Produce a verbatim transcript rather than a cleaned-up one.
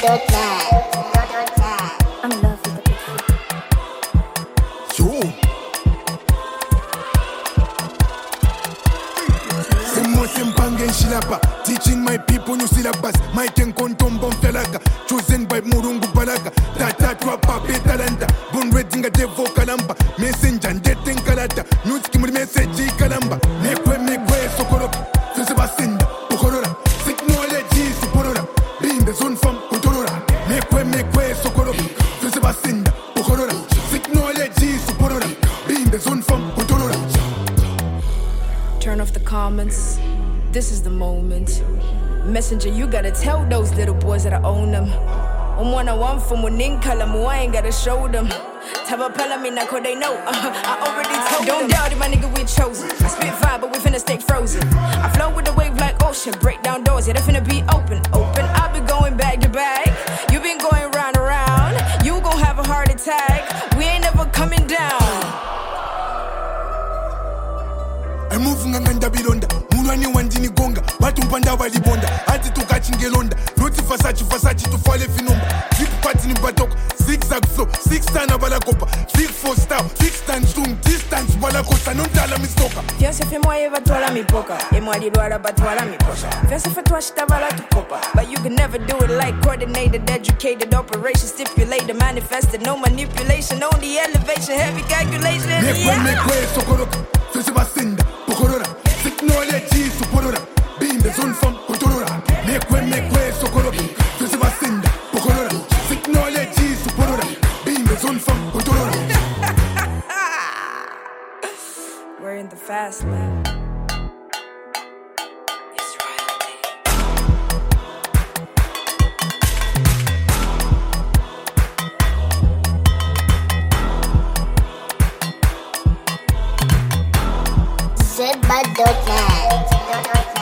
dot net. I'm in love with the big foot. Yo. Semo sempange nshilapa. Teaching my people new syllabus. My ken kontombo mfelaka. Chosen by Murungu Balaka. Tata twapa betalanta. Bon wedding a devo kalamba. Messenger dating kalata. News kimuri message kalamba. Mekwe mekwe sokoroka. Fese basinda. Pokorora. Technology suporora. Being the zone from Kotorora. Mekwe mekwe sokoroka. Fese basinda. Pokorora. Technology suporora. Being the zone from Kotorora. Turn off the comments. This is the moment. Messenger, you gotta tell those little boys that I own them. I'm one on one from Ninkala, I ain't gotta show them. Tabapella me nako they know. Uh, I already told Don't them. Doubt it, my nigga, we chosen. I spit fire, but we finna stay frozen. I flow with the wave like ocean. Break down doors, yeah, they finna be open. Open, I've been going back to back. You been going round and round. You gon' have a heart attack. We ain't never coming down. I move nganganda bilonda. Mulwani wandini gonga. Watu mpanda walibonda. Hati tukachingelonda. Roti fasachi fasachi tufale finomba. Zip party ni batoko. Zigzag flow. Six tana balakopa. Six four star. Six tans zoom. Distance balakosa. Non tala mistoka. Fiance fait moi eva toi la mi poca. Et moi di doara ba toi la mi pocha. Fiance fait toi shita bala tu copa. But you can never do it like coordinated, educated, operation, stipulated, manifested, no manipulation, only elevation, heavy calculation. Mekwe Yeah. mekwe sokoroka. Fese basinda. Pokorora. Technology suporora. Being the zone from Kotorora. Mekwe mekwe sokoroka. Fese basinda. Pokorora. Technology suporora. Being the zone from Kotorora. We're in the fast lane. It's royalty. Z dot net.